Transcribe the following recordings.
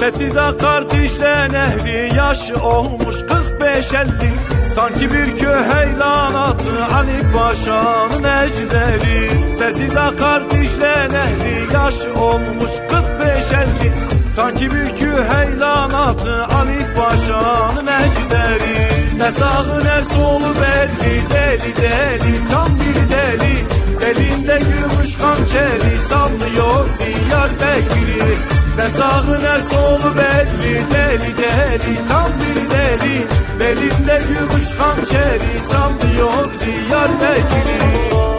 Sessiz akar Dicle nehri, yaşı olmuş 45-50. Sanki bir köheylan atı Ali Paşa'nın ejderi. Sessiz akar Dicle nehri, yaşı olmuş 45-50. Sanki bir köheylan atı Ali Paşa'nın ejderi. Ne sağı ne solu belli, deli deli tam bir deli. Elinde gümüş hançeri sallıyor Diyarbakır'ı. Ne sağı ne solu belli, deli deli tam bir deli. Belinde gümüş hançeri sallıyor Diyarbakır'ı.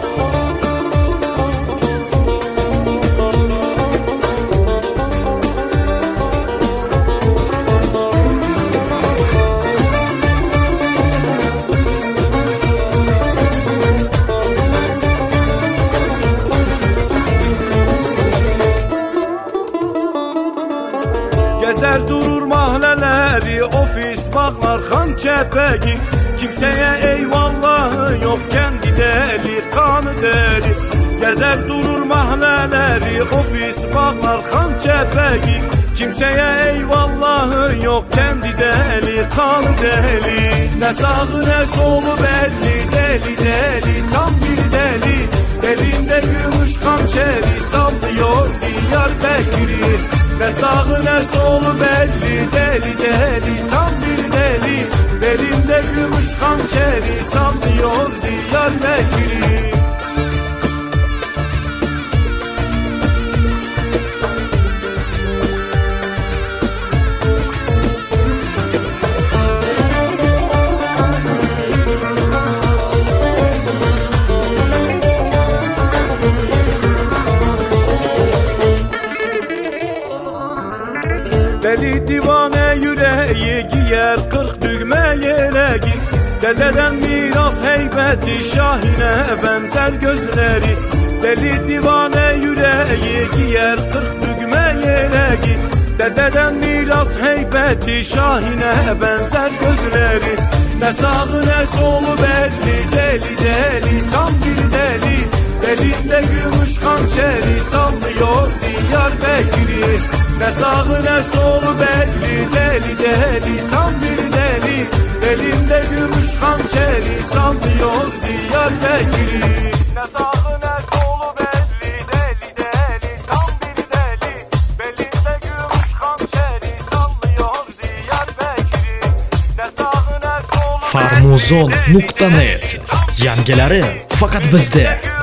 Gezer durur mahalleleri, ofis bağlar han çepegi. Kimseye eyvallahı yok, kendi deli kanı deli. Gezer durur mahalleleri, ofis bağlar han çepegi. Kimseye eyvallahı yok, kendi deli kanı deli. Ne sağı ne solu belli, deli deli tam bir deli. Elinde gümüş hançeri sallıyor Diyarbakır'ı. Ne sağı ne solu belli, deli deli tam bir deli. Belinde gümüş hançeri sallıyor Diyarbakır'ı. Deli divane yüreği giyer 40 düğme yeleği. Dededen miras heybeti, şahine benzer gözleri. Deli divane yüreği giyer 40 düğme yeleği. Dededen miras heybeti, şahine benzer gözleri. Ne sağı ne solu belli, deli deli tam bir deli. Belinde gümüş hançeri sallıyor Diyarbakır'ı. Ne sağı ne solu belli, deli deli tam bir deli. Belinde gümüş hançeri sallıyor Diyarbakır'ı. Ne sağı ne solu belli, deli deli tam bir deli. Belinde gümüş hançeri sallıyor Diyarbakır'ı. Ne sağı ne solu Farmuzon.net. Yangilari faqat bizda.